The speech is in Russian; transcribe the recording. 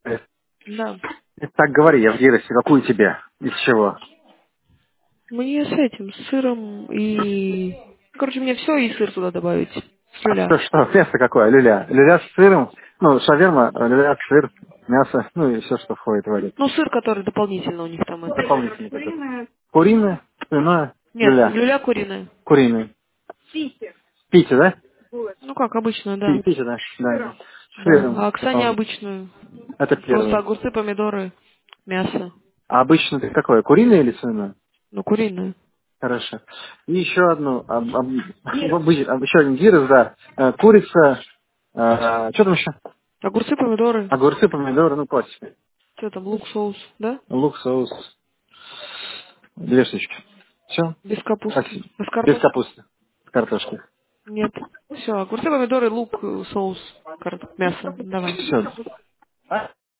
Да. Так говори, я в Гиросе, какую тебе? Из чего? Мне с этим, с сыром и... Короче, мне все и сыр туда добавить. С А люля. что, мясо какое? Люля. Люля с сыром, ну, шаверма, люля, сыр, мясо, ну и все, что входит в это. Ну, сыр, который дополнительно у них там это. Дополнительно. Куриное, свиное, Нет, люля. люля куриная. Куриное. Пите, да? Ну, как обычно, да. Пите, да? Да. С Да. сыром А Оксане дополнительно. обычную. Это Просто первое. огурцы, помидоры, мясо. А обычно это какое? Куриное или свиное? Ну, куриную. Хорошо. И еще одну, еще один гирос, да. Курица, что там еще? Огурцы, помидоры. Огурцы, помидоры, ну, классика. Что там, лук, соус, да? Лук, соус, две штучки. Все? Без капусты. Спасибо. Без Без картошки? капусты. С картошкой. Нет. Все, огурцы, помидоры, лук, соус, мясо. Давай. Все.